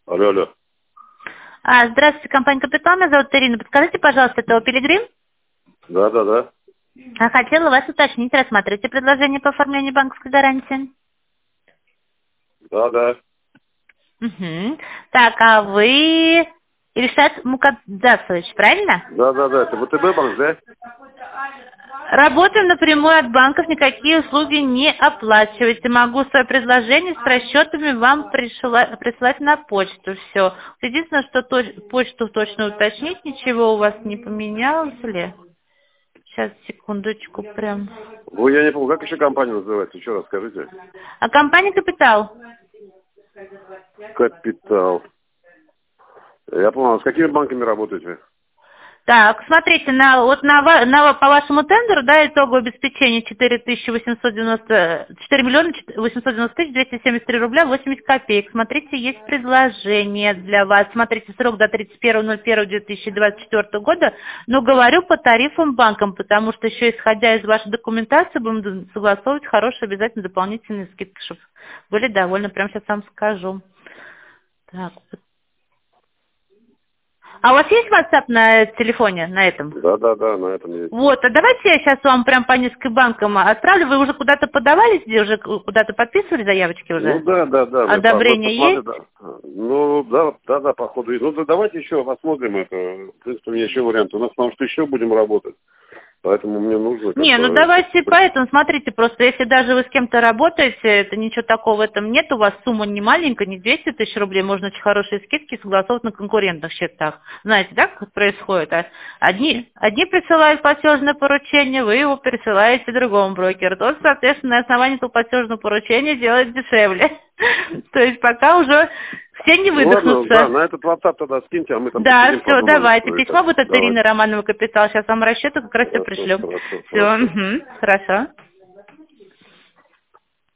Алло, алло. Здравствуйте, компания «Капитал». Меня зовут Ирина. Подскажите, пожалуйста, это Пилигрим? Да. Хотела вас уточнить, рассматриваете предложение по оформлению банковской гарантии? Да. Угу. Так, а вы Ильшат Мукаддасович, правильно? Да. Это ВТБ банк, да? Работаем напрямую от банков, никакие услуги не оплачиваете. Могу свое предложение с расчетами вам присылать на почту. Все. Единственное, что почту точно уточнить, ничего у вас не поменялось ли? Сейчас, секундочку, прям. Ой, я не помню, как еще компания называется? Еще раз скажите. А компания «Капитал». Капитал. Я понял, а с какими банками работаете? Так, смотрите, по вашему тендеру, да, итоговое обеспечение 4 миллиона 890 тысяч 273 рубля 80 копеек. Смотрите, есть предложение для вас. Смотрите, срок до 31.01.2024 года, но говорю по тарифам банкам, потому что еще исходя из вашей документации будем согласовывать хорошие обязательно дополнительные скидки, чтобы были довольны. Прямо сейчас вам скажу. Так, а у вас есть WhatsApp на телефоне, на этом? Да, на этом есть. Вот, а давайте я сейчас вам прям по нескольким банкам отправлю. Вы уже куда-то подавались, где уже куда-то подписывали заявочки уже? Ну да. Одобрение есть? Да. Ну да, походу. Ну да, давайте еще посмотрим это. В принципе, у меня еще варианты. У нас потому что еще будем работать. Поэтому мне нужно... Не, ну давайте поэтому, смотрите, просто если даже вы с кем-то работаете, это ничего такого в этом нет, у вас сумма не маленькая, не 200 тысяч рублей, можно очень хорошие скидки согласовывать на конкурентных счетах. Знаете, да, как это происходит? Одни присылают платежное поручение, вы его пересылаете другому брокеру. Тот, соответственно, на основании этого платежного поручения делает дешевле. То есть пока уже все не выдохнутся. Ладно, да, на этот WhatsApp тогда скиньте, а мы там... Да, все, давайте. Письмо будет от Ирины Романовой «Капитал». Сейчас вам расчеты как раз все пришлем. Все, хорошо.